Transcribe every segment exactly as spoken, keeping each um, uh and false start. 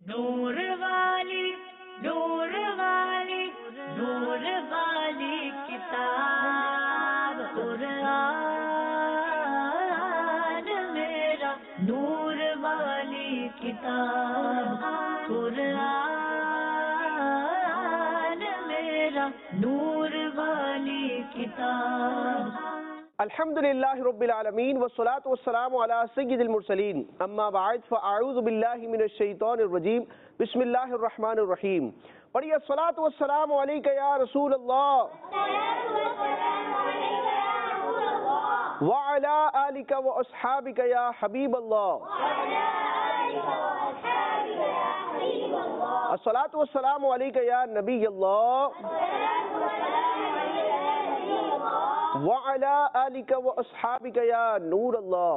نور والی نور والی نور والی کتاب قرآن میرا نور والی کتاب قرآن میرا نور والی کتاب. الحمد للہ رب العالمین والصلاة والسلام علی سید المرسلین اما بعد فاعوذ باللہ من الشیطان الرجیم بسم اللہ الرحمن الرحیم. پڑھیے الصلاة والسلام علیکہ یا رسول اللہ وعلی آلک واصحابک یا حبیب اللہ. الصلاة والسلام علیکہ یا نبی اللہ وعلی آلک واصحابک یا نور اللہ.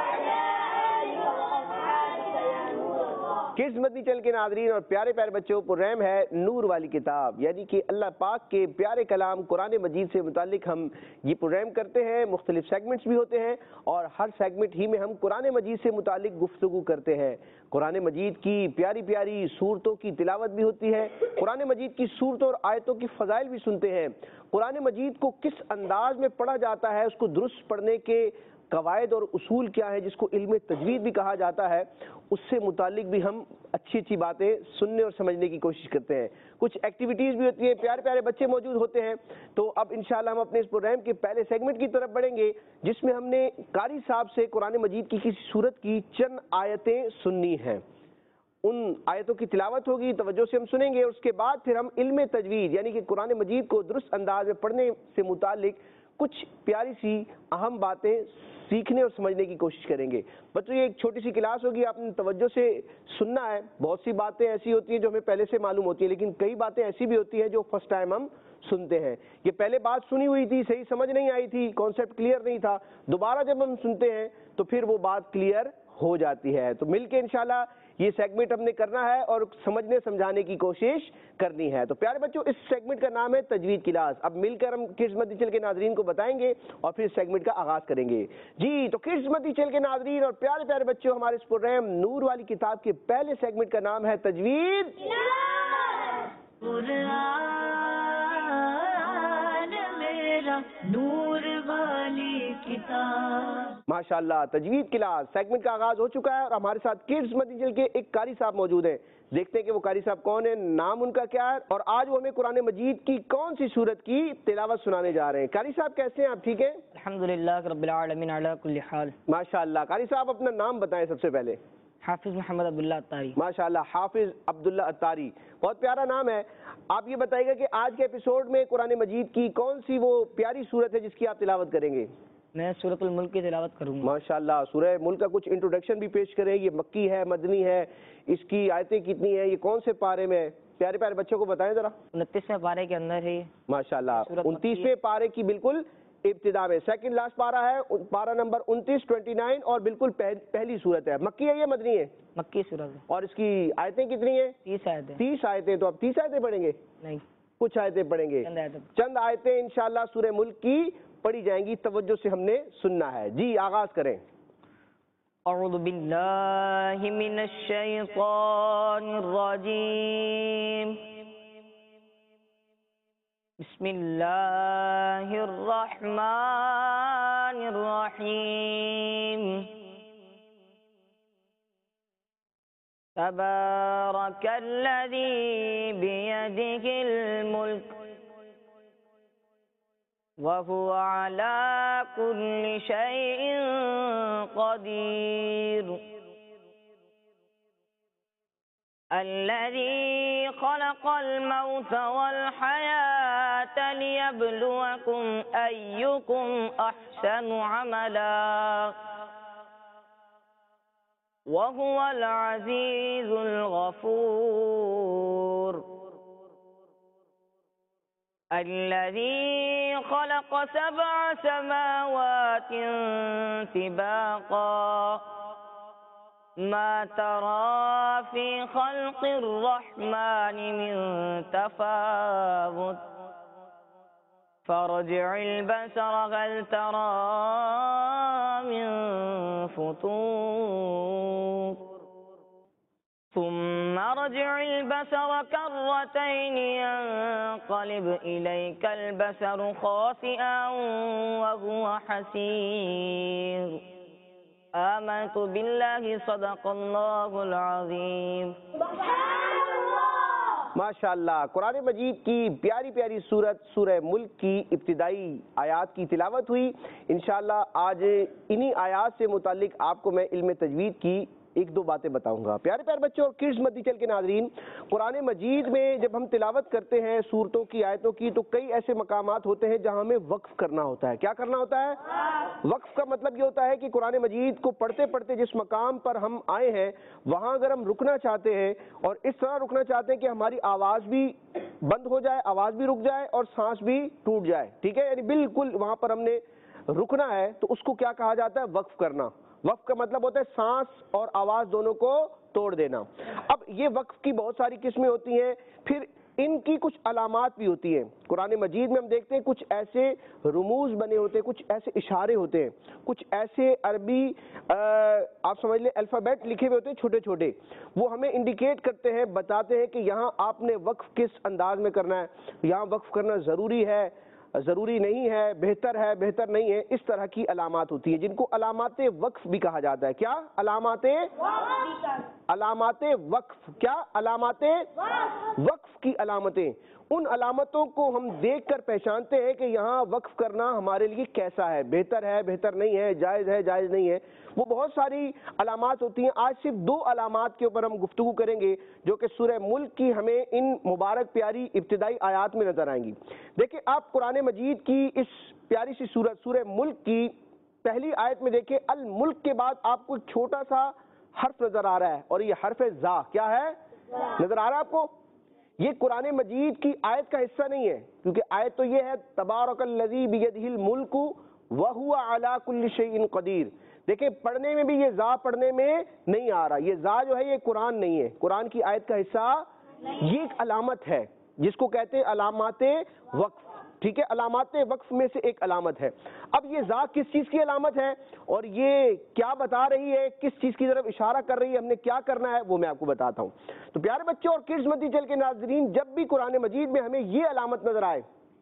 کس مدنی چل کے ناظرین اور پیارے پیارے بچوں پر رحم ہے نور والی کتاب، یعنی کہ اللہ پاک کے پیارے کلام قرآن مجید سے متعلق ہم یہ پروگرام کرتے ہیں. مختلف سیگمنٹس بھی ہوتے ہیں اور ہر سیگمنٹ ہی میں ہم قرآن مجید سے متعلق گفتگو کرتے ہیں. قرآن مجید کی پیاری پیاری صورتوں کی تلاوت بھی ہوتی ہے، قرآن مجید کی صورتوں اور آیتوں کی فضائل بھی سنتے ہیں. قرآن مجید کو کس انداز میں پڑھا جاتا ہے، اس کو درست پڑھنے کے قواعد اور اصول کیا ہیں، جس کو علم تجوید بھی کہا جاتا ہے، اس سے متعلق بھی ہم اچھی اچھی باتیں سننے اور سمجھنے کی کوشش کرتے ہیں. کچھ ایکٹیویٹیز بھی ہوتی ہیں، پیارے پیارے بچے موجود ہوتے ہیں. تو اب انشاءاللہ ہم اپنے اس پروگرام کے پہلے سیگمنٹ کی طرف بڑھیں گے، جس میں ہم نے قاری صاحب سے قرآن مجید کی کسی صورت کی چند آیتیں سننی ہیں. ان آیتوں کی تلاوت ہوگی، توجہ سے ہم سنیں گے، اور اس کے بعد پھر ہم علم تجوید یعنی کہ قرآن مجید کو درست انداز میں پڑھنے سے متعلق کچھ پیاری سی اہم باتیں سیکھنے اور سمجھنے کی کوشش کریں گے. بچوں یہ ایک چھوٹی سی کلاس ہوگی، آپ نے توجہ سے سننا ہے. بہت سی باتیں ایسی ہوتی ہیں جو ہمیں پہلے سے معلوم ہوتی ہیں، لیکن کئی باتیں ایسی بھی ہوتی ہیں جو فرسٹ ٹائم ہم سنتے ہیں. یہ پہلے بات سنی ہوئی تھی، صحیح سمجھ نہیں آئی تھی، کانسیپٹ کلیئر نہیں تھا، دوبارہ جب ہم سنتے ہیں تو پھر وہ بات کلیئر ہو جاتی ہے. تو مل کے انشاءاللہ یہ سیگمنٹ ہم نے کرنا ہے اور سمجھنے سمجھانے کی کوشش کرنی ہے. تو پیارے بچوں اس سیگمنٹ کا نام ہے تجوید کلاس. اب مل کر ہم کس مدنی چل کے ناظرین کو بتائیں گے اور پھر سیگمنٹ کا آغاز کریں گے. جی تو کس مدنی چل کے ناظرین اور پیارے پیارے بچوں، ہمارے اس پروگرام نور والی کتاب کے پہلے سیگمنٹ کا نام ہے تجوید قرآن میرا نور والی کتاب. ماشاءاللہ تجوید کلاس سیگمنٹ کا آغاز ہو چکا ہے اور ہمارے ساتھ کڈز مدنی چل کے ایک قاری صاحب موجود ہیں. دیکھتے ہیں کہ وہ قاری صاحب کون ہیں، نام ان کا کیا ہے، اور آج وہ ہمیں قرآن مجید کی کون سی صورت کی تلاوت سنانے جا رہے ہیں. قاری صاحب کیسے ہیں آپ؟ ٹھیک ہیں الحمدللہ رب العالمین علی کل حال. ماشاءاللہ. قاری صاحب اپنا نام بتائیں سب سے پہلے. حافظ محمد عبداللہ عطاری. ماشاءاللہ حافظ عبداللہ عطاری، بہت پیارا نام ہے. آپ یہ بتائیے گا کہ آج کے ایپیسوڈ میں قرآن مجید کی کون سی وہ پیاری صورت ہے جس کی آپ تلاوت کریں گے؟ میں سورۃ الملک کی تلاوت کروں گا. ماشاءاللہ. سورہ ملک کا کچھ انٹروڈکشن بھی پیش کریں. یہ مکی ہے، مدنی ہے، اس کی آیتیں کتنی ہیں، یہ کون سے پارے میں ہے؟ پیارے پیارے بچوں کو بتائیں ذرا. انتیسویں پارے کے اندر ہے. ماشاءاللہ انتیسویں پارے کی بالکل ابتدا میں، سیکنڈ لاسٹ پارا ہے، پارا نمبر انتیس ٹوینٹی نائن، اور بالکل پہلی صورت ہے. مکی ہے یہ مدنی ہے؟ مکی صورت ہے. اور اس کی آیتیں کتنی ہیں؟ تیس آیتیں. تیس آیتیں. تو اب تیس آیتیں پڑھیں گے؟ نہیں، کچھ آیتیں پڑھیں گے. چند آیتیں. چند آیتیں انشاءاللہ سورہ ملک کی پڑھی جائیں گی. توجہ سے ہم نے سننا ہے. جی آغاز کریں. اعوذ باللہ من الشیطان الرجیم. بسم اللہ الرحمن الرحیم. تبارک الذی بیدہ الملک وَهُوَ عَلَى كُلِّ شَيْءٍ قَدِيرٌ. الَّذِي خَلَقَ الْمَوْتَ وَالْحَيَاةَ لِيَبْلُوَكُمْ أَيُّكُمْ أَحْسَنُ عَمَلًا وَهُوَ الْعَزِيزُ الْغَفُورُ. الذي خلق سبع سماوات طباقا ما ترى في خلق الرحمن من تفاوت فارجع البصر هل ترى من فطور ثم ارجع البصر كرتين ينقلب إليك البصر خاسئا وهو حسير آمنت بالله صدق الله العظيم. ماشاءاللہ، قرآن مجید کی پیاری پیاری سورت سورہ ملک کی ابتدائی آیات کی تلاوت ہوئی. انشاءاللہ آج انہی آیات سے متعلق آپ کو میں علم تجوید کی ایک دو باتیں بتاؤں گا. پیارے پیارے بچوں اور کڈز مدی چل کے ناظرین، قرآن مجید میں جب ہم تلاوت کرتے ہیں سورتوں کی آیتوں کی تو کئی ایسے مقامات ہوتے ہیں جہاں ہمیں وقف کرنا ہوتا ہے. کیا کرنا ہوتا ہے؟ وقف کا مطلب یہ ہوتا ہے کہ قرآن مجید کو پڑھتے پڑھتے جس مقام پر ہم آئے ہیں وہاں اگر ہم رکنا چاہتے ہیں اور اس طرح رکنا چاہتے ہیں کہ ہماری آواز بھی بند ہو جائے، آواز بھی رک جائے اور سانس بھی ٹوٹ جائے، ٹھیک ہے، یعنی بالکل وہاں پر ہم نے رکنا ہے، تو اس کو کیا کہا جاتا ہے؟ وقف کرنا. وقف کا مطلب ہوتا ہے سانس اور آواز دونوں کو توڑ دینا. اب یہ وقف کی بہت ساری قسمیں ہوتی ہیں، پھر ان کی کچھ علامات بھی ہوتی ہیں. قرآن مجید میں ہم دیکھتے ہیں کچھ ایسے رموز بنے ہوتے ہیں، کچھ ایسے اشارے ہوتے ہیں، کچھ ایسے عربی آپ سمجھ لیں الفابیٹ لکھے ہوئے ہوتے ہیں چھوٹے چھوٹے، وہ ہمیں انڈیکیٹ کرتے ہیں، بتاتے ہیں کہ یہاں آپ نے وقف کس انداز میں کرنا ہے، یہاں وقف کرنا ضروری ہے، ضروری نہیں ہے، بہتر ہے، بہتر نہیں ہے. اس طرح کی علامات ہوتی ہیں جن کو علامات وقف بھی کہا جاتا ہے. کیا علامات علامات وقف؟ کیا علامات وقف کی علامتیں، ان علامتوں کو ہم دیکھ کر پہچانتے ہیں کہ یہاں وقف کرنا ہمارے لیے کیسا ہے، بہتر ہے، بہتر نہیں ہے، جائز ہے، جائز نہیں ہے. وہ بہت ساری علامات ہوتی ہیں. آج صرف دو علامات کے اوپر ہم گفتگو کریں گے جو کہ سورہ ملک کی ہمیں ان مبارک پیاری ابتدائی آیات میں نظر آئیں گی. دیکھیں آپ قرآن مجید کی اس پیاری سی سورت سورہ ملک کی پہلی آیت میں دیکھیں، الملک کے بعد آپ کو ایک چھوٹا سا حرف نظر آ رہا ہے اور یہ حرف زا. کیا ہے؟ نظر آ رہا ہے آپ کو؟ یہ قرآن مجید کی آیت کا حصہ نہیں ہے، کیونکہ آیت تو یہ ہے تبارک الذی بیدہ الملک وہو علی کل شیء قدیر. دیکھیں پڑھنے میں بھی یہ زا پڑھنے میں نہیں آ رہا، یہ زا جو ہے یہ قرآن نہیں ہے، قرآن کی آیت کا حصہ. یہ ایک علامت ہے جس کو کہتے ہیں علامات وقف، ٹھیک ہے، علامات وقف میں سے ایک علامت ہے. اب یہ زا کس چیز کی علامت ہے اور یہ کیا بتا رہی ہے، کس چیز کی طرف اشارہ کر رہی ہے، ہم نے کیا کرنا ہے، وہ میں آپ کو بتاتا ہوں. تو پیارے بچوں اور کڈز مدی چل کے ناظرین، جب بھی قرآن مجید میں ہمیں یہ علامت نظر آئے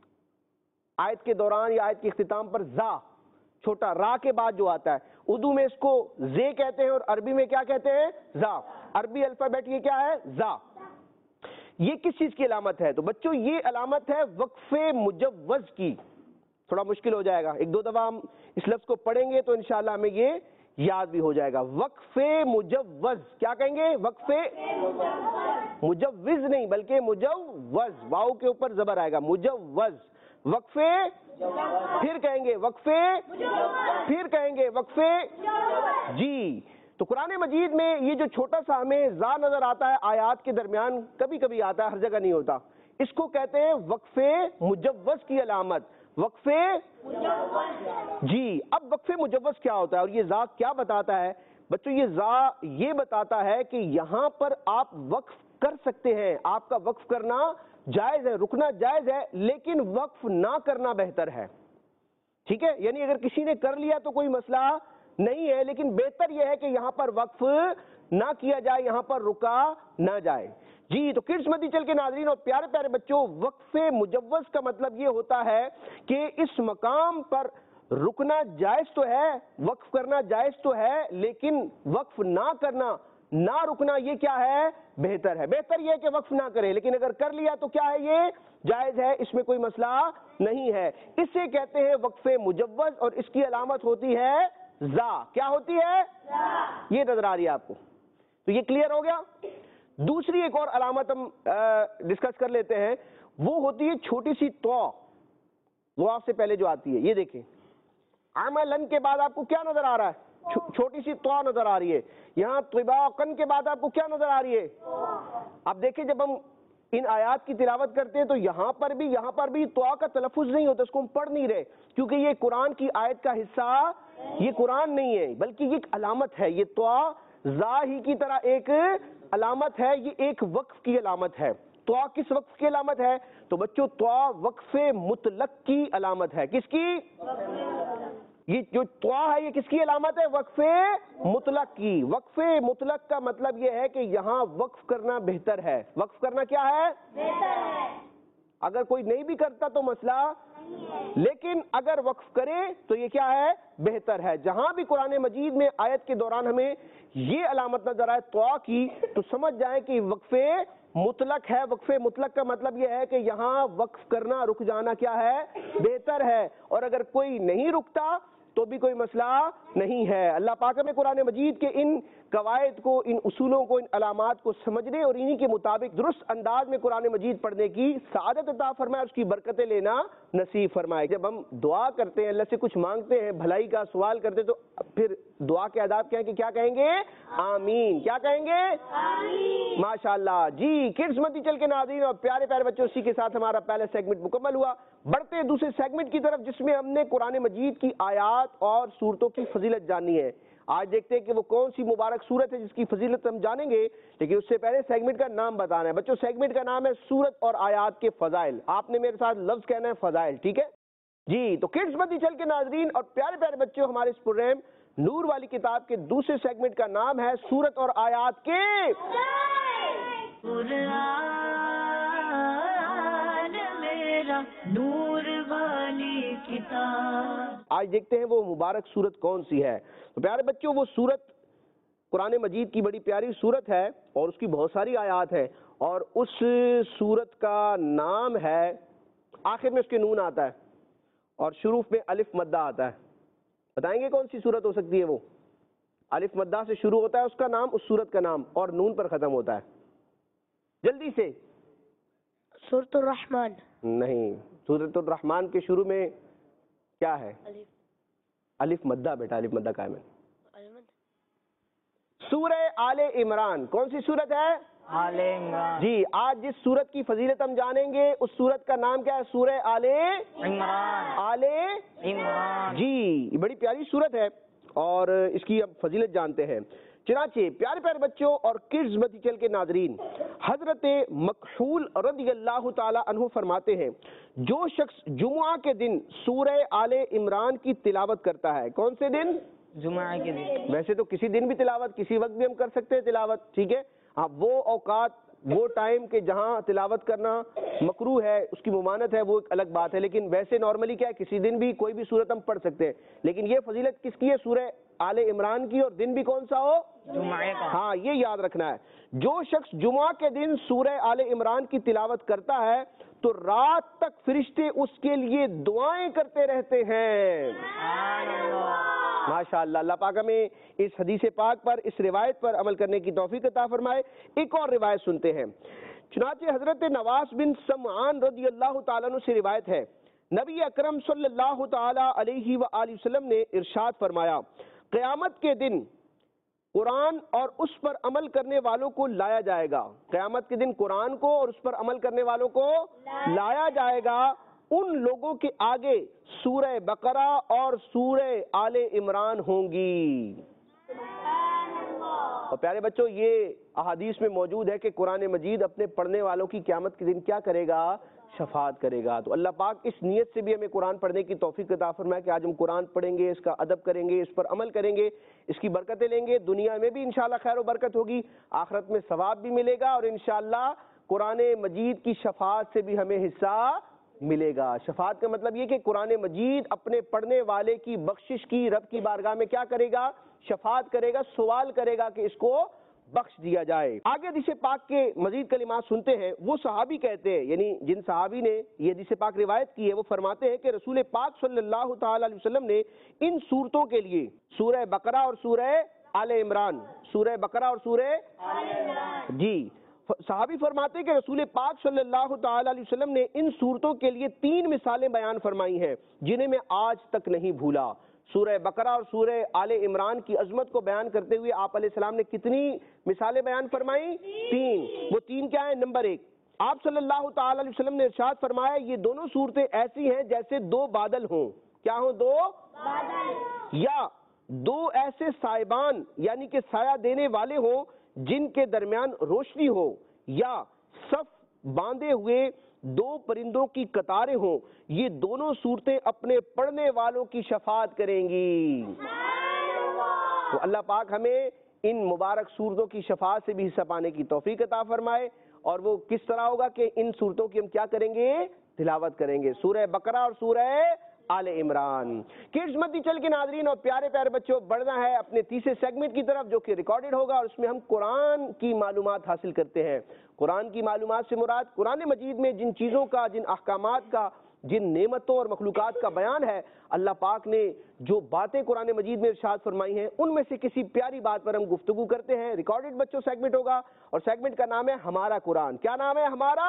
آیت کے دوران یا آیت کے اختتام پر، زا چھوٹا را کے بعد جو آتا ہے، اردو میں اس کو زے کہتے ہیں اور عربی میں کیا کہتے ہیں؟ زا. عربی الفابیٹ یہ کیا ہے؟ زا. یہ کس چیز کی علامت ہے؟ تو بچوں یہ علامت ہے وقف مجوز کی. تھوڑا مشکل ہو جائے گا، ایک دو دفعہ ہم اس لفظ کو پڑھیں گے تو انشاءاللہ ہمیں یہ یاد بھی ہو جائے گا. وقف مجوز کیا کہیں گے؟ وقف مجوز نہیں بلکہ مجوز، واو کے اوپر زبر آئے گا، مجوز. وقف پھر کہیں گے وقف پھر کہیں گے وقف جی. تو قرآن مجید میں یہ جو چھوٹا سا ہمیں زا نظر آتا ہے آیات کے درمیان، کبھی کبھی آتا ہے، ہر جگہ نہیں ہوتا، اس کو کہتے ہیں وقف مجوز کی علامت. وقف جی. اب وقف مجوز کیا ہوتا ہے اور یہ زا کیا بتاتا ہے؟ بچوں یہ زا یہ بتاتا ہے کہ یہاں پر آپ وقف کر سکتے ہیں، آپ کا وقف کرنا جائز ہے، رکنا جائز ہے، لیکن وقف نہ کرنا بہتر ہے. ٹھیک ہے، یعنی اگر کسی نے کر لیا تو کوئی مسئلہ نہیں ہے، لیکن بہتر یہ ہے کہ یہاں پر وقف نہ کیا جائے، یہاں پر رکا نہ جائے. جی تو کڈز مدی چل کے ناظرین اور پیارے پیارے بچوں، وقف مجوز کا مطلب یہ ہوتا ہے کہ اس مقام پر رکنا جائز تو ہے، وقف کرنا جائز تو ہے، لیکن وقف نہ کرنا، نہ رکنا یہ کیا ہے؟ بہتر ہے. بہتر یہ ہے کہ وقف نہ کرے، لیکن اگر کر لیا تو کیا ہے؟ یہ جائز ہے، اس میں کوئی مسئلہ نہیں ہے. اسے کہتے ہیں وقف مجوز اور اس کی علامت ہوتی ہے زا. کیا ہوتی ہے؟ یہ نظر آ رہی ہے آپ کو. تو یہ کلیئر ہو گیا. دوسری ایک اور علامت ہم ڈسکس کر لیتے ہیں، وہ ہوتی ہے چھوٹی سی تو، وہ آپ سے پہلے جو آتی ہے. یہ دیکھیں عملن کے بعد آپ کو کیا نظر آ رہا ہے؟ چھوٹی سی تو نظر آ رہی ہے. یہاں طباقن کے بعد آپ کو کیا نظر آ رہی ہے؟ اب دیکھیں جب ہم ان آیات کی تلاوت کرتے ہیں تو یہاں پر بھی یہاں پر بھی تو کا تلفظ نہیں ہوتا، اس کو ہم پڑھ نہیں رہے کیونکہ یہ قرآن کی آیت کا حصہ، یہ قرآن نہیں ہے بلکہ یہ ایک علامت ہے. یہ تو زا ہی کی طرح ایک علامت ہے، یہ ایک وقف کی علامت ہے. تو کس وقف کی علامت ہے؟ تو بچوں تو وقف مطلق کی علامت ہے. کس کی؟ یہ جو طوا ہے یہ کس کی علامت ہے؟ وقف مطلق کی. وقف مطلق کا مطلب یہ ہے کہ یہاں وقف کرنا بہتر ہے. وقف کرنا کیا ہے؟ بہتر ہے. اگر کوئی نہیں بھی کرتا تو مسئلہ لیکن اگر وقف کرے تو یہ کیا ہے؟ بہتر ہے. جہاں بھی قرآن مجید میں آیت کے دوران ہمیں یہ علامت نظر آئے طوا کی تو سمجھ جائیں کہ وقف مطلق ہے. وقف مطلق کا مطلب یہ ہے کہ یہاں وقف کرنا، رک جانا کیا ہے؟ بہتر ہے. اور اگر کوئی نہیں رکتا تو بھی کوئی مسئلہ نہیں ہے. اللہ پاک میں قرآن مجید کے ان قواعد کو، ان اصولوں کو، ان علامات کو سمجھنے اور انہی کے مطابق درست انداز میں قرآن مجید پڑھنے کی سعادت عطا فرمائے، اس کی برکتیں لینا نصیب فرمائے. جب ہم دعا کرتے ہیں، اللہ سے کچھ مانگتے ہیں، بھلائی کا سوال کرتے ہیں، تو پھر دعا کے آداب کیا ہیں کہ کیا کہیں گے؟ آمین. کیا کہیں گے؟ آمین. ماشاءاللہ. جی کڈز مدی چل کے ناظرین اور پیارے پیارے بچوں، اسی کے ساتھ ہمارا پہلا سیگمنٹ مکمل ہوا. بڑھتے ہیں دوسرے سیگمنٹ کی طرف جس میں ہم نے قرآن مجید کی آیات اور سورتوں کی فضیلت جاننی ہے. آج دیکھتے ہیں کہ وہ کون سی مبارک سورت ہے جس کی فضیلت ہم جانیں گے، لیکن اس سے پہلے سیگمنٹ کا نام بتانا ہے. بچوں سیگمنٹ کا نام ہے سورت اور آیات کے فضائل. آپ نے میرے ساتھ لفظ کہنا ہے فضائل، ٹھیک ہے جی؟ تو کڈز مدی چل کے ناظرین اور پیارے پیارے بچوں، ہمارے اس پروگرام نور والی کتاب کے دوسرے سیگمنٹ کا نام ہے سورت اور آیات کے قرآن میرا نور والی کتاب. آج دیکھتے ہیں وہ مبارک سورت کون سی ہے. تو پیارے بچوں وہ سورت قرآن مجید کی بڑی پیاری سورت ہے اور اس کی بہت ساری آیات ہیں، اور اس سورت کا نام ہے، آخر میں اس کے نون آتا ہے اور شروع میں الف مدہ آتا ہے. بتائیں گے کون سی سورت ہو سکتی ہے وہ؟ الف مدہ سے شروع ہوتا ہے اس کا نام، اس سورت کا نام، اور نون پر ختم ہوتا ہے. جلدی سے. سورۃ الرحمن. نہیں، سورۃ الرحمن کے شروع میں کیا ہے؟ الف مدہ. بیٹا الف مدہ قائم ہے. سورہ آل عمران. کون سی سورت ہے؟ آل عمران. جی آج جس سورت کی فضیلت ہم جانیں گے اس سورت کا نام کیا ہے؟ سورہ آل عمران. آل عمران. جی یہ بڑی پیاری سورت ہے اور اس کی اب فضیلت جانتے ہیں. چنانچہ پیارے پیارے بچوں اور کڈز مدی چل کے ناظرین، حضرت مکحول رضی اللہ تعالی عنہ فرماتے ہیں جو شخص جمعہ کے دن سورہ آل عمران کی تلاوت کرتا ہے. کون سے دن؟ جمعہ کے دن. ویسے تو کسی دن بھی تلاوت، کسی وقت بھی ہم کر سکتے ہیں تلاوت، ٹھیک ہے ہاں. وہ اوقات، وہ ٹائم کہ جہاں تلاوت کرنا مکروہ ہے، اس کی ممانعت ہے، وہ ایک الگ بات ہے. لیکن ویسے نارملی کیا ہے، کسی دن بھی کوئی بھی سورت ہم پڑھ سکتے ہیں. لیکن یہ فضیلت کس کی ہے؟ سورہ آل عمران کی، اور دن بھی کون سا ہو؟ جمعہ کا. ہاں یہ یاد رکھنا ہے. جو شخص جمعہ کے دن سورہ آل عمران کی تلاوت کرتا ہے تو رات تک فرشتے اس کے لیے دعائیں کرتے رہتے ہیں. ماشاء اللہ. اللہ پاک ہمیں اس حدیث پاک پر، اس روایت پر عمل کرنے کی توفیق عطا فرمائے. ایک اور روایت سنتے ہیں. چنانچہ حضرت نواس بن سمعان رضی اللہ تعالیٰ عنہ سے روایت ہے، نبی اکرم صلی اللہ تعالی علیہ وآلہ وسلم نے ارشاد فرمایا، قیامت کے دن قرآن اور اس پر عمل کرنے والوں کو لایا جائے گا. قیامت کے دن قرآن کو اور اس پر عمل کرنے والوں کو لایا جائے گا. ان لوگوں کے آگے سورہ بقرہ اور سورہ آل عمران ہوں گی. اور پیارے بچوں یہ احادیث میں موجود ہے کہ قرآن مجید اپنے پڑھنے والوں کی قیامت کے دن کیا کرے گا؟ شفاعت کرے گا. تو اللہ پاک اس نیت سے بھی ہمیں قرآن پڑھنے کی توفیق عطا فرمائے کہ آج ہم قرآن پڑھیں گے، اس کا ادب کریں گے، اس پر عمل کریں گے، اس کی برکتیں لیں گے. دنیا میں بھی انشاءاللہ خیر و برکت ہوگی، آخرت میں ثواب بھی ملے گا، اور انشاءاللہ قرآن مجید کی شفاعت سے بھی ہمیں حصہ ملے گا. شفاعت کا مطلب یہ کہ قرآن مجید اپنے پڑھنے والے کی بخشش کی رب کی بارگاہ میں کیا کرے گا؟ شفاعت کرے گا، سوال کرے گا کہ اس کو بخش دیا جائے. آگے حدیث پاک کے مزید کلمات سنتے ہیں. وہ صحابی کہتے ہیں، یعنی جن صحابی نے یہ حدیث پاک روایت کی ہے، وہ فرماتے ہیں کہ رسول پاک صلی اللہ تعالی علیہ وسلم نے ان صورتوں کے لیے سورہ بقرہ اور سورہ آل عمران، سورہ بقرہ اور سورہ آل عمران جی صحابی فرماتے ہیں کہ رسول پاک صلی اللہ تعالی علیہ وسلم نے ان صورتوں کے لیے تین مثالیں بیان فرمائی ہیں جنہیں میں آج تک نہیں بھولا. سورہ بقرہ اور سورہ آل عمران کی عظمت کو بیان کرتے ہوئے آپ علیہ السلام نے کتنی مثالیں بیان فرمائی؟ تین. وہ تین کیا ہیں؟ نمبر ایک، آپ صلی اللہ تعالی علیہ وسلم نے ارشاد فرمایا یہ دونوں صورتیں ایسی ہیں جیسے دو بادل ہوں. کیا ہوں؟ دو بادل. یا دو ایسے سائبان یعنی کہ سایہ دینے والے ہوں جن کے درمیان روشنی ہو، یا صف باندھے ہوئے دو پرندوں کی قطاریں ہوں، یہ دونوں صورتیں اپنے پڑھنے والوں کی شفاعت کریں گی۔ تو اللہ پاک ہمیں ان مبارک صورتوں کی شفاعت سے بھی حصہ پانے کی توفیق عطا فرمائے۔ اور وہ کس طرح ہوگا کہ ان صورتوں کی ہم کیا کریں گے؟ تلاوت کریں گے، سورہ بقرہ اور سورہ آل عمران۔ کڈز مدی چل کے ناظرین اور پیارے پیارے بچوں، بڑھنا ہے اپنے تیسرے سیگمنٹ کی طرف جو کہ ریکارڈڈ ہوگا، اور اس میں ہم قرآن کی معلومات حاصل کرتے ہیں۔ قرآن کی معلومات سے مراد قرآن مجید میں جن چیزوں کا، جن احکامات کا، جن نعمتوں اور مخلوقات کا بیان ہے، اللہ پاک نے جو باتیں قرآن مجید میں ارشاد فرمائی ہیں، ان میں سے کسی پیاری بات پر ہم گفتگو کرتے ہیں۔ ریکارڈڈ بچوں سیگمنٹ ہوگا، اور سیگمنٹ کا نام ہے ہمارا قرآن۔ کیا نام ہے ہمارا؟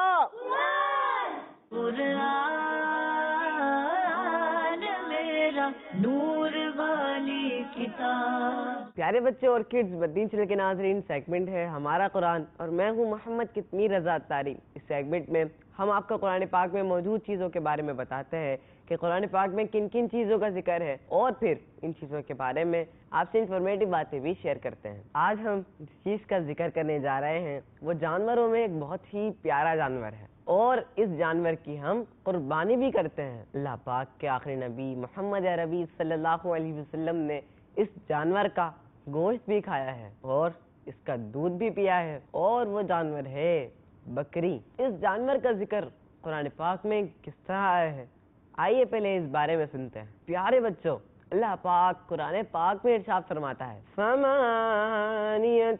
نور والی کتاب۔ پیارے بچے اور کڈز مدین چینل کے ناظرین، سیگمنٹ ہے ہمارا قرآن، اور میں ہوں محمد کتمی رضا تاری۔ اس سیگمنٹ میں ہم آپ کو قرآن پاک میں موجود چیزوں کے بارے میں بتاتے ہیں کہ قرآن پاک میں کن کن چیزوں کا ذکر ہے، اور پھر ان چیزوں کے بارے میں آپ سے انفارمیٹیو باتیں بھی شیئر کرتے ہیں۔ آج ہم جس چیز کا ذکر کرنے جا رہے ہیں وہ جانوروں میں ایک بہت ہی پیارا جانور ہے، اور اس جانور کی ہم قربانی بھی کرتے ہیں۔ اللہ پاک کے آخری نبی محمد عربی صلی اللہ علیہ وسلم نے اس جانور کا گوشت بھی کھایا ہے اور اس کا دودھ بھی پیا ہے، اور وہ جانور ہے بکری۔ اس جانور کا ذکر قرآن پاک میں کس طرح آیا ہے، آئیے پہلے اس بارے میں سنتے ہیں۔ پیارے بچوں، اللہ پاک قرآن پاک میں ارشاد فرماتا ہے، ثمانیۃ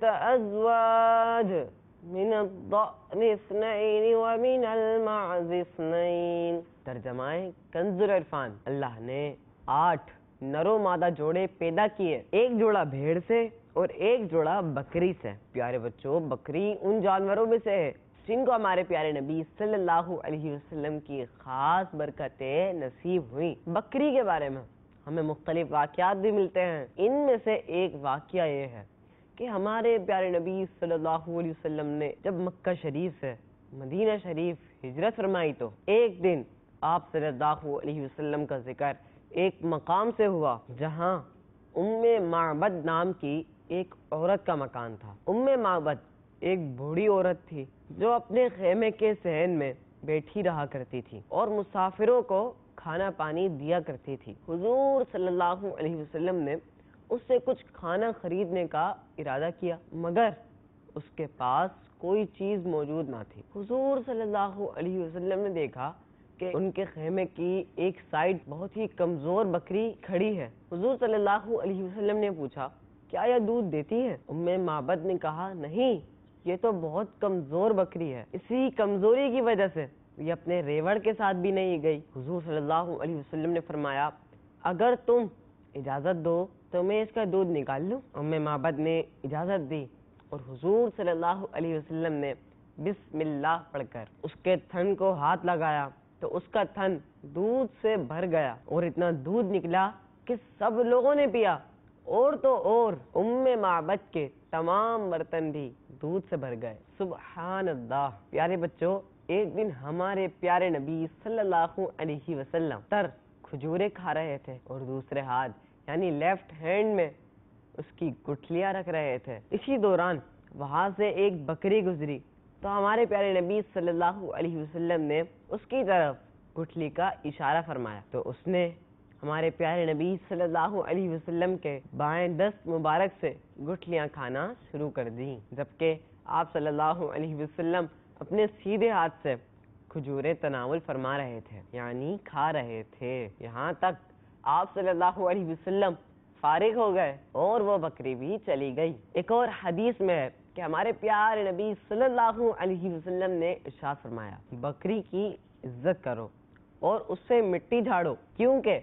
ازواج من الضأن اثنین ومن المعز اثنین۔ ترجمہ کنز العرفان، اللہ نے آٹھ نرو مادہ جوڑے پیدا کیے، ایک جوڑا بھیڑ سے اور ایک جوڑا بکری سے۔ پیارے بچوں، بکری ان جانوروں میں سے ہے جن کو ہمارے پیارے نبی صلی اللہ علیہ وسلم کی خاص برکتیں نصیب ہوئیں۔ بکری کے بارے میں ہمیں مختلف واقعات بھی ملتے ہیں۔ ان میں سے ایک واقعہ یہ ہے کہ ہمارے پیارے نبی صلی اللہ علیہ وسلم نے جب مکہ شریف سے مدینہ شریف ہجرت فرمائی تو ایک دن آپ صلی اللہ علیہ وسلم کا ذکر ایک مقام سے ہوا جہاں ام معبد نام کی ایک عورت کا مکان تھا۔ ام معبد ایک بوڑھی عورت تھی جو اپنے خیمے کے صحن میں بیٹھی رہا کرتی تھی اور مسافروں کو کھانا پانی دیا کرتی تھی۔ حضور صلی اللہ علیہ وسلم نے اس سے کچھ کھانا خریدنے کا ارادہ کیا، مگر اس کے پاس کوئی چیز موجود نہ تھی۔ حضور صلی اللہ علیہ وسلم نے دیکھا کہ ان کے خیمے کی ایک سائیڈ بہت ہی کمزور بکری کھڑی ہے۔ حضور صلی اللہ علیہ وسلم نے پوچھا، کیا یہ دودھ دیتی ہے؟ ام معبد نے کہا، نہیں، یہ تو بہت کمزور بکری ہے، اسی کمزوری کی وجہ سے یہ اپنے ریوڑ کے ساتھ بھی نہیں گئی۔ حضور صلی اللہ علیہ وسلم نے فرمایا، اگر تم اجازت دو تو میں اس کا دودھ نکال لوں۔ ام معبد نے اجازت دی اور حضور صلی اللہ علیہ وسلم نے بسم اللہ پڑھ کر اس کے تھن کو ہاتھ لگایا تو اس کا تھن دودھ سے بھر گیا اور اتنا دودھ نکلا کہ سب لوگوں نے پیا، اور تو اور ام معبد کے تمام برتن بھی دودھ سے بھر گئے۔ سبحان اللہ۔ پیارے بچوں، ایک دن ہمارے پیارے نبی صلی اللہ علیہ وسلم تر کھجورے کھا رہے تھے اور دوسرے ہاتھ یعنی لیفٹ ہینڈ میں اس کی گٹھلیاں رکھ رہے تھے۔ اسی دوران وہاں سے ایک بکری گزری تو ہمارے پیارے نبی صلی اللہ علیہ وسلم نے اس کی طرف گٹھلی کا اشارہ فرمایا تو اس نے ہمارے پیارے نبی صلی اللہ علیہ وسلم کے بائیں دست مبارک سے گٹھلیاں کھانا شروع کر دیں، جبکہ آپ صلی اللہ علیہ وسلم اپنے سیدھے ہاتھ سے کھجورے تناول فرما رہے تھے، یعنی کھا رہے تھے۔ یہاں تک آپ صلی اللہ علیہ وسلم فارغ ہو گئے اور وہ بکری بھی چلی گئی۔ ایک اور حدیث میں ہے کہ ہمارے پیارے نبی صلی اللہ علیہ وسلم نے ارشاد فرمایا، بکری کی عزت کرو اور اس سے مٹی جھاڑو کیونکہ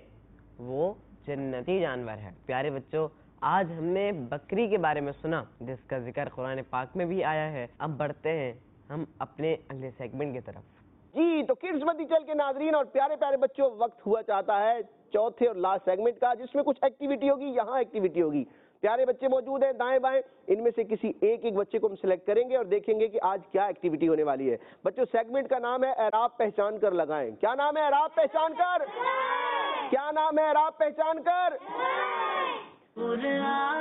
وہ جنتی جانور ہے۔ پیارے بچوں، آج ہم نے بکری کے بارے میں سنا جس کا ذکر قرآن پاک میں بھی آیا ہے۔ اب بڑھتے ہیں ہم اپنے اگلے سیگمنٹ کی طرف۔ جی تو کڈز مدی چل کے ناظرین اور پیارے پیارے بچوں، وقت ہوا چاہتا ہے چوتھے اور لاسٹ سیگمنٹ کا، جس میں کچھ ایکٹیویٹی ہوگی۔ یہاں ایکٹیویٹی ہوگی، پیارے بچے موجود ہیں دائیں بائیں، ان میں سے کسی ایک ایک بچے کو ہم سلیکٹ کریں گے اور دیکھیں گے کہ آج کیا ایکٹیویٹی ہونے والی ہے۔ بچوں، سیگمنٹ کا نام ہے اعراب پہچان کر لگائیں۔ کیا نام ہے؟ اعراب پہچان کر۔ کیا نام ہے؟ اعراب پہچان کر۔ قرآن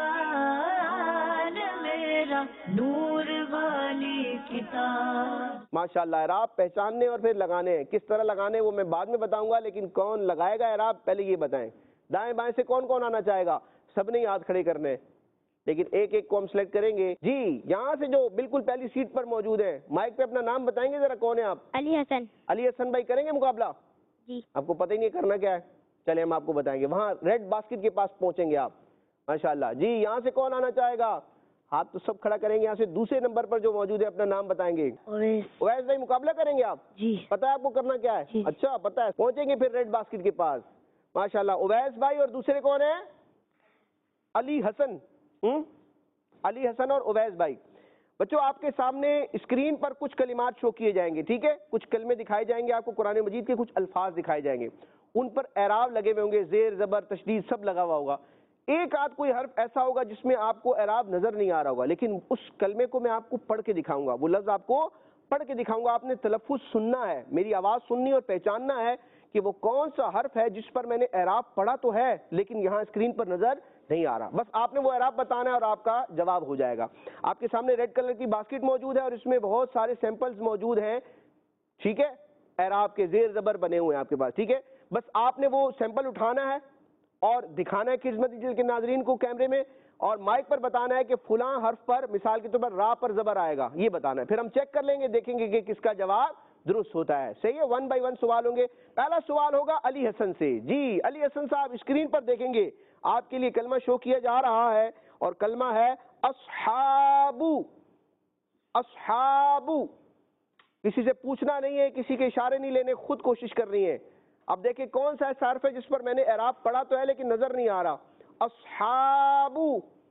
میرا نور والی کتاب۔ ماشاءاللہ اعراب پہچاننے اور پھر لگانے ہیں. کس طرح لگانے وہ میں بعد میں بتاؤں گا, لیکن کون لگائے گا اعراب پہلے یہ بتائیں. دائیں بائیں سے کون کون آنا چاہے گا؟ سب نے ہاتھ کھڑے کرنے, لیکن ایک ایک کو ہم سلیکٹ کریں گے. جی یہاں سے جو بالکل پہلی سیٹ پر موجود ہے, مائک پہ اپنا نام بتائیں گے ذرا, کون ہے آپ؟ علی حسن. علی حسن بھائی کریں گے مقابلہ؟ جی. آپ کو پتہ ہی نہیں کرنا کیا ہے, چلے ہم آپ کو بتائیں گے. وہاں ریڈ باسکٹ کے پاس پہنچیں گے آپ. ماشاءاللہ. جی یہاں سے کون آنا چاہے گا؟ ہاتھ تو سب کھڑا کریں گے. یہاں سے دوسرے نمبر پر جو موجود ہے اپنا نام بتائیں گے. اویس بھائی مقابلہ کریں گے آپ؟ جی. پتہ ہے آپ کو کرنا کیا ہے؟ جی. اچھا پتہ ہے. پہنچیں گے پھر ریڈ باسکٹ کے پاس. ماشاءاللہ. اویس بھائی اور دوسرے کون ہیں؟ علی حسن. ہم علی حسن اور اویس بھائی. بچوں آپ کے سامنے اسکرین پر کچھ کلمات شو کیے جائیں گے, ٹھیک ہے؟ کچھ کلمے دکھائے جائیں گے آپ کو, قرآن مجید کے کچھ الفاظ دکھائے جائیں گے. ان پر اعراب لگے ہوئے ہوں گے, زیر زبر تشدید سب لگا ہوا ہوگا. ایک آدھ کوئی حرف ایسا ہوگا جس میں آپ کو اعراب نظر نہیں آ رہا ہوگا, لیکن اس کلمے کو میں آپ کو پڑھ کے دکھاؤں گا, وہ لفظ آپ کو پڑھ کے دکھاؤں گا. آپ نے تلفظ سننا ہے, میری آواز سننی اور پہچاننا ہے کہ وہ کون سا حرف ہے جس پر میں نے اعراب پڑھا تو ہے لیکن یہاں اسکرین پر نظر نہیں آ رہا. بس آپ نے وہ اعراب بتانا ہے اور آپ کا جواب ہو جائے گا. آپ کے سامنے ریڈ کلر کی باسکٹ موجود ہے اور اس میں بہت سارے سیمپلز موجود ہیں, ٹھیک ہے؟ اعراب کے زیر زبر بنے ہوئے ہیں آپ کے پاس, ٹھیک ہے؟ بس آپ نے وہ سیمپل اٹھانا ہے اور دکھانا ہے خدمت کے ناظرین کو کیمرے میں, اور مائک پر بتانا ہے کہ فلاں حرف پر مثال کے طور پر را پر زبر آئے گا, یہ بتانا ہے. پھر ہم چیک کر لیں گے, دیکھیں گے کہ کس کا جواب درست ہوتا ہے. صحیح ہے؟ ون بائی ون سوال ہوں گے. پہلا سوال ہوگا علی حسن سے. جی علی حسن صاحب اسکرین پر دیکھیں گے, آپ کے لیے کلمہ شو کیا جا رہا ہے اور کلمہ ہے اصحابو. اصحابو. کسی سے پوچھنا نہیں ہے, کسی کے اشارے نہیں لینے, خود کوشش کرنی ہے. اب دیکھیں کون سا ایسا حرف ہے جس پر میں نے اعراب پڑھا تو ہے لیکن نظر نہیں آ رہا. اصحابو.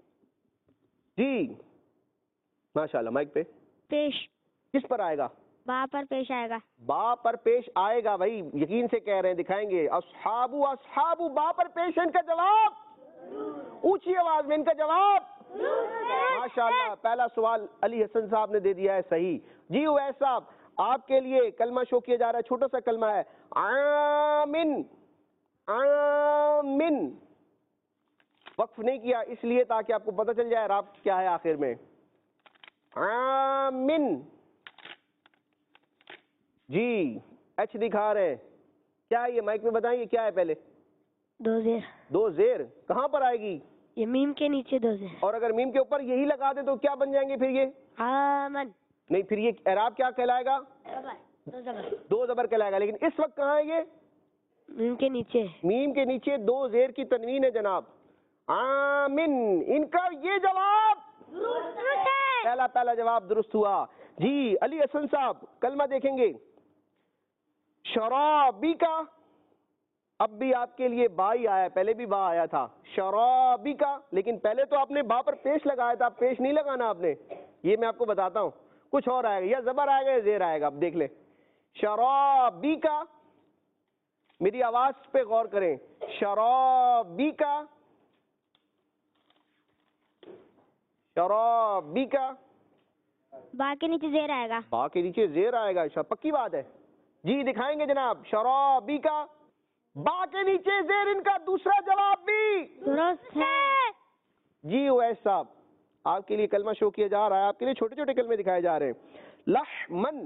جی ماشاءاللہ. مائک پہ پیش. کس پر آئے گا؟ با پر پیش آئے گا. با پر پیش آئے گا. بھائی یقین سے کہہ رہے ہیں, دکھائیں گے. اصحابو. اصحابو با پر پیش ہے ان کا جواب, اونچی آواز میں ان کا جواب. ماشاءاللہ. پہلا سوال علی حسن صاحب نے دے دیا ہے صحیح. جی اویس صاحب آپ کے لیے کلمہ شو کیا جا رہا ہے, چھوٹا سا کلمہ ہے آمن. آمن. وقف نہیں کیا اس لیے تاکہ آپ کو پتہ چل جائے راب کیا ہے آخر میں. آمن. جی ایچ دکھا رہے ہیں, کیا ہے یہ؟ مائک میں بتائیں, یہ کیا ہے؟ پہلے دو زیر. دو زیر کہاں پر آئے گی؟ یہ میم کے نیچے دو زیر. اور اگر میم کے اوپر یہی لگا دیں تو کیا بن جائیں گے پھر یہ؟ آمن. نہیں, پھر یہ اعراب کیا کہلائے گا؟ دو زبر. دو زبر کہلائے گا. لیکن اس وقت کہاں ہے یہ؟ میم کے نیچے. میم کے نیچے دو زیر کی تنوین ہے جناب. آمن. ان کا یہ جواب پہلا پہلا جواب درست ہوا. جی علی حسن صاحب کلمہ دیکھیں گے شرابی کا. اب بھی آپ کے لیے با ہی آیا, پہلے بھی با آیا تھا شرابی کا, لیکن پہلے تو آپ نے با پر پیش لگایا تھا, پیش نہیں لگانا آپ نے, یہ میں آپ کو بتاتا ہوں. کچھ اور آئے گا, یا زبر آئے گا یا زیر آئے گا, اب دیکھ لیں. شرابی کا. میری آواز پہ غور کریں. شرابی کا. شرابی کا. با کے نیچے زیر آئے گا. با کے نیچے زیر آئے گا, پکی بات ہے. جی دکھائیں گے جناب. شرابی کا. با کے نیچے زیر, ان کا دوسرا جواب بھی درست ہے. جی اویس صاحب آپ کے لیے کلمہ شو کیا جا رہا ہے, آپ کے لیے چھوٹے چھوٹے کلمے دکھائے جا رہے ہیں. لحمن.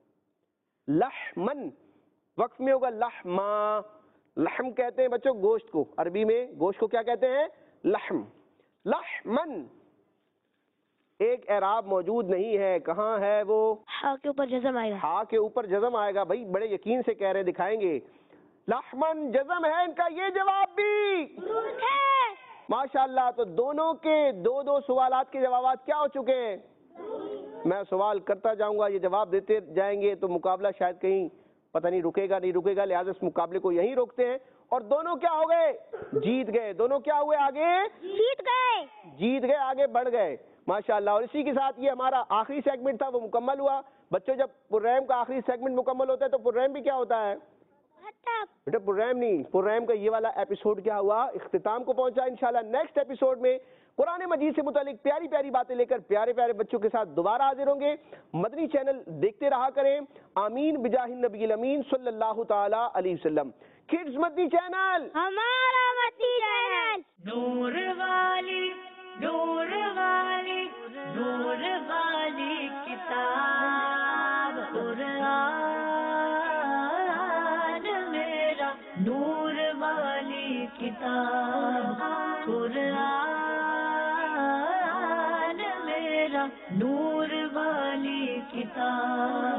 لحمن. وقف میں ہوگا لحما. لحم کہتے ہیں بچوں گوشت کو, عربی میں گوشت کو کیا کہتے ہیں؟ لحم. لحمن. ایک اعراب موجود نہیں ہے, کہاں ہے وہ؟ ہا کے اوپر جزم آئے گا. ہا کے اوپر جزم آئے گا. بھائی بڑے یقین سے کہہ رہے ہیں, دکھائیں گے. لحمن جزم ہے ان کا, یہ جواب بھی درست ہے. ماشاءاللہ. تو دونوں کے دو دو سوالات کے جوابات کیا ہو چکے ہیں؟ میں سوال کرتا جاؤں گا, یہ جواب دیتے جائیں گے تو مقابلہ شاید کہیں پتہ نہیں رکے گا نہیں رکے گا, لہٰذا اس مقابلے کو یہیں روکتے ہیں. اور دونوں کیا ہو گئے؟ جیت گئے. دونوں کیا ہوئے؟ آگے جیت گئے. جیت گئے, آگے بڑھ گئے. ماشاءاللہ. اور اسی کے ساتھ یہ ہمارا آخری سیگمنٹ تھا وہ مکمل ہوا. بچوں جب پررحم کا آخری سیگمنٹ مکمل ہوتا ہے تو پررحم بھی کیا ہوتا ہے؟ بیٹا پررحم نہیں, پررحم کا یہ والا ایپیسوڈ کیا ہوا؟ اختتام کو پہنچا. انشاءاللہ نیکسٹ ایپیسوڈ میں قرآن مجید سے متعلق پیاری پیاری باتیں لے کر پیارے پیارے بچوں کے ساتھ دوبارہ حاضر ہوں گے. مدنی چینل دیکھتے رہا کریں. آمین بجاہ النبی الامین صلی اللہ تعالی علیہ وسلم. کڈز مدنی چینل ہمارا مدنی چینل. نور والی نور والی نور والی کتاب نور والی کتاب قرآن میرا نور والی کتاب